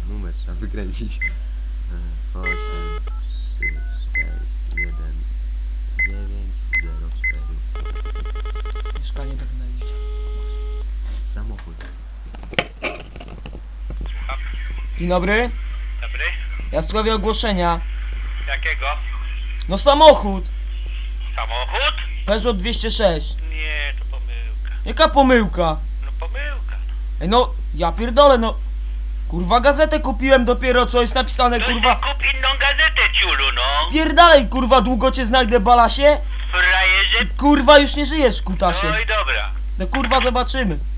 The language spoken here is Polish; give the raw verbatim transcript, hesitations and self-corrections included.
numer trzeba wykręcić. osiem, trzy, sześć, jeden, dziewięć, zero, cztery. Mieszkanie tak znajdziecie. Samochód. Dzień dobry. Dobry? Ja w sprawie ogłoszenia. Jakiego? No samochód. Samochód? Peugeot dwieście sześć. Nie, to pomyłka. Jaka pomyłka? No pomyłka. Ej no, ja pierdolę no. Kurwa gazetę kupiłem dopiero, co jest napisane No kurwa. ty kup inną gazetę, ciulu, no. Pierdalej kurwa, długo cię znajdę balasie? Frajerze. Kurwa już nie żyjesz kutasie. No i dobra. No kurwa zobaczymy.